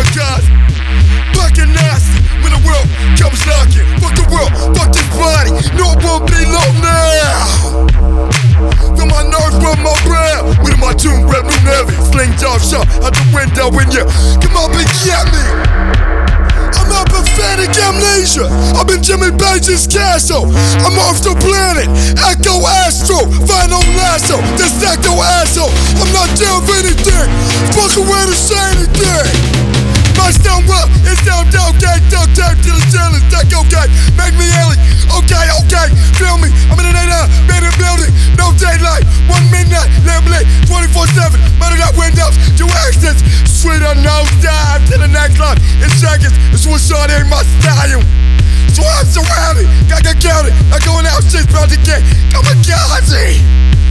guys. Black and nasty when the world comes knocking. Fuck the world, fuck this body. No one belong now. Feel my nerves run my brain. With my tune, red moon heavy. Sling job shot out the window when you come up and get me. I'm a pathetic amnesia. I'm in Jimmy Page's castle. I'm off the planet. Echo Astro. Final lasso. This Echo asshole. I'm not down for anything. Fuck around and say anything. My stone well is down, gang. Duct tape to the ceiling. Take okay. Make me alien. Okay. Feel me. I'm in an 8-bed building. No daylight. 1 midnight. Laminate 24/7. Murder that windows. Do accidents. Straight on nose dive to the next line. In seconds. It's suicide ain't my style. So I'm surrounded. Gotta count it. I'm going out. Shit's about to get kamikaze.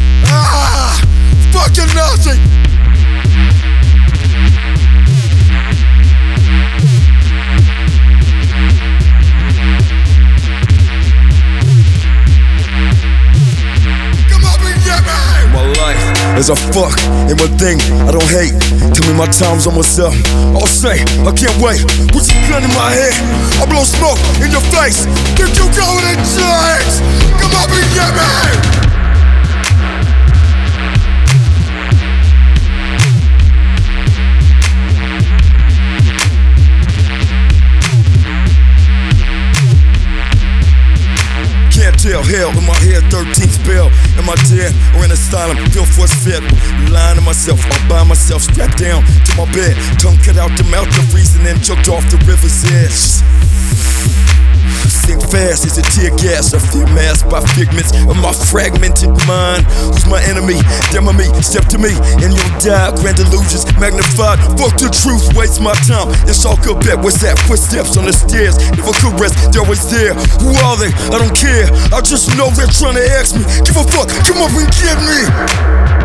Fucking Nazi. As I fuck in one thing I don't hate. Tell me my time's almost up. I'll say I can't wait. Put your gun in my head. I blow smoke in your face. Think you going to change? Come up and get me. Tell hell in my head, 13th spell. Am I dead or in asylum? Feel force fit. Lying to myself, all by myself, strapped down to my bed. Tongue cut out the mouth of reason and choked off the river's edge. Think fast as a tear gas. I fear masked by figments of my fragmented mind. Who's my enemy? Demo me, step to me, and you'll die. Grand illusions magnified. Fuck the truth, waste my time. It's all good bet. What's that? Footsteps on the stairs. Never could rest, they're always there. Who are they? I don't care. I just know they're trying to ask me. Give a fuck, come up and get me.